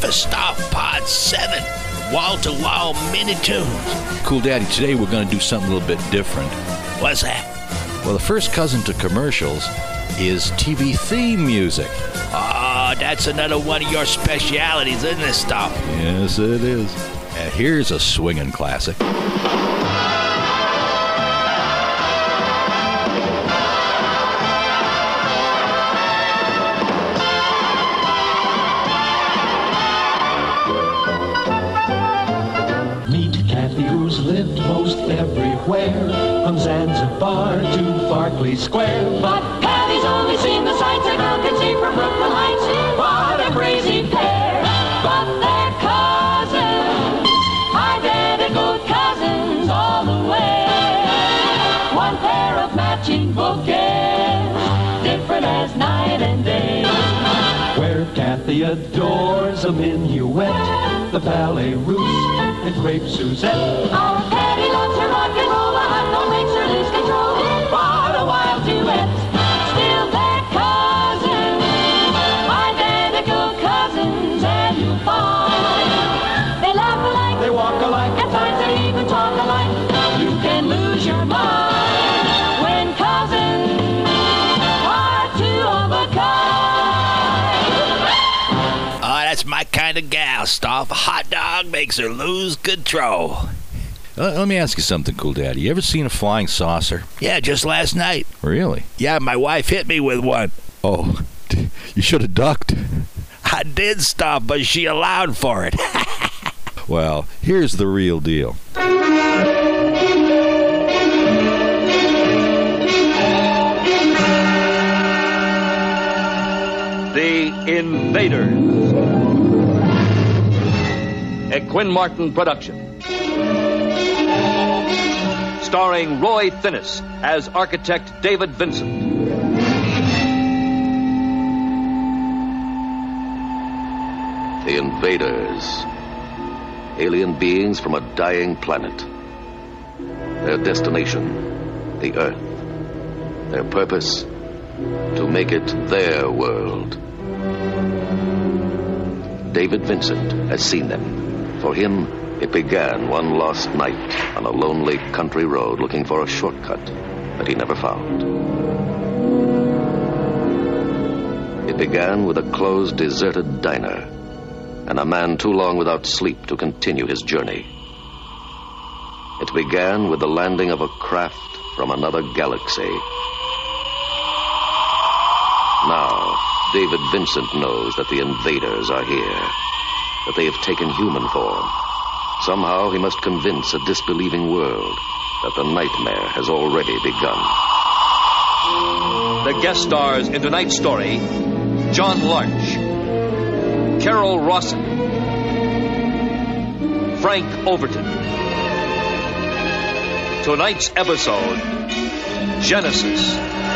Breakfast Stuff Pod 7. Wall-to-wall mini tunes. Cool Daddy, today we're going to do something a little bit different. What's that? Well, the first cousin to commercials is TV theme music. Oh, that's another one of your specialities, isn't it, Stuff? Yes, it is. Here's a swinging classic. Lived most everywhere, from Zanzibar to Berkeley Square. But Patty's only seen the sights a girl can see from Brooklyn Heights. What a crazy pair, but they're cousins, identical cousins all the way. One pair of matching bouquets, different as night and day. Where Kathy adores a minuet, the ballet russe and crepe Suzette. Our Patty loves her rock and roll, a hot dog makes her lose control. What a wild duet, still they're cousins, identical cousins, and you'll find they laugh alike, they walk alike, at times they even talk alike. You can lose your mind when cousins are two of a kind. Oh, that's my kind of gal, Stuff. A hot dog makes her lose control. Let me ask you something, Cool Daddy. You ever seen a flying saucer? Yeah, just last night. Really? Yeah, my wife hit me with one. Oh, you should have ducked. I did, Stuff, but she allowed for it. Well, here's the real deal. The Invaders. A Quinn Martin production. Starring Roy Thinnis as architect David Vincent. The Invaders. Alien beings from a dying planet. Their destination, the Earth. Their purpose, to make it their world. David Vincent has seen them. For him, it began one lost night on a lonely country road looking for a shortcut that he never found. It began with a closed, deserted diner and a man too long without sleep to continue his journey. It began with the landing of a craft from another galaxy. Now, David Vincent knows that the invaders are here, that they have taken human form. Somehow he must convince a disbelieving world that the nightmare has already begun. The guest stars in tonight's story: John Larch, Carol Rawson, Frank Overton. Tonight's episode, Genesis.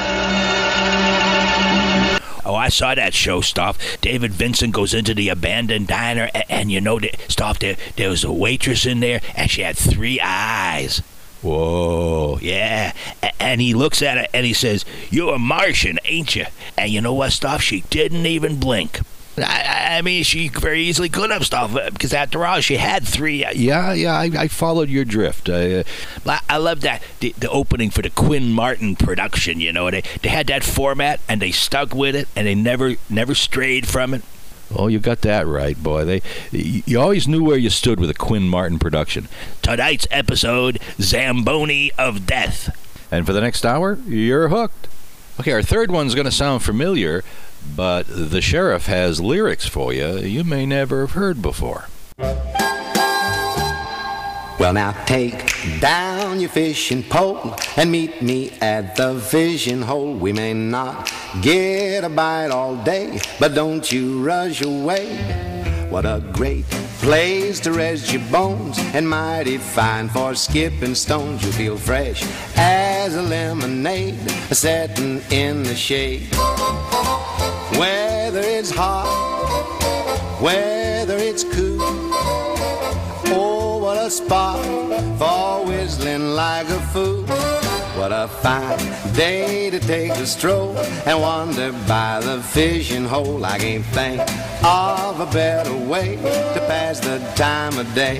Oh, I saw that show, Stuff. David Vincent goes into the abandoned diner, and you know, Stuff, there was a waitress in there, and she had 3 eyes. Whoa, yeah. And he looks at her, and he says, "You're a Martian, ain't you?" And you know what, Stuff? She didn't even blink. I mean, she very easily could have, Stuff, because after all, she had 3. Yeah, I followed your drift. I love that, the opening for the Quinn Martin production, you know. They had that format, and they stuck with it, and they never strayed from it. Oh, you got that right, boy. You always knew where you stood with a Quinn Martin production. Tonight's episode, Zamboni of Death. And for the next hour, you're hooked. Okay, our third one's going to sound familiar, but the sheriff has lyrics for you may never have heard before. Well, now take down your fishing pole and meet me at the fishing hole. We may not get a bite all day, but don't you rush away. What a great place to rest your bones, and mighty fine for skipping stones. You'll feel fresh as a lemonade, setting in the shade. Whether it's hot, whether it's cool, oh, what a spot for whistling like a fool. What a fine day to take a stroll and wander by the fishing hole. I can't think of a better way to pass the time of day.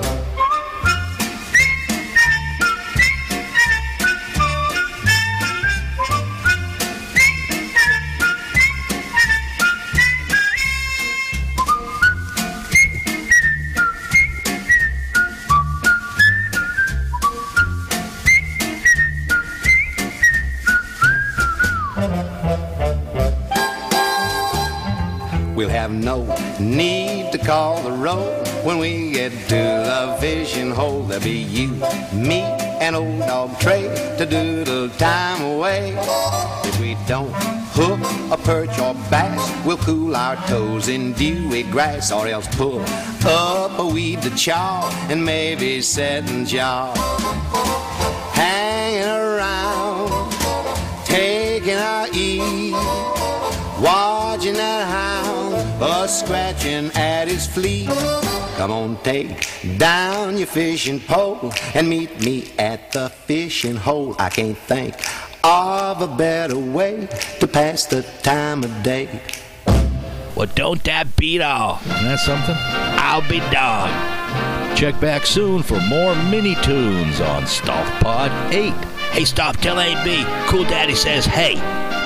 We'll have no need to call the roll when we get to the fishing hole. There'll be you, me, and old dog Trey to doodle time away. If we don't hook a perch or bass, we'll cool our toes in dewy grass, or else pull up a weed to chaw and maybe set and jaw. Hanging around, taking our ease, watching that hound scratching at his fleet. Come on, take down your fishing pole and meet me at the fishing hole. I can't think of a better way to pass the time of day. Well, don't that beat all? Isn't that something? I'll be dogged. Check back soon for more mini tunes on Stoff Pod 8. Hey, stop, tell AB. Cool Daddy says, hey.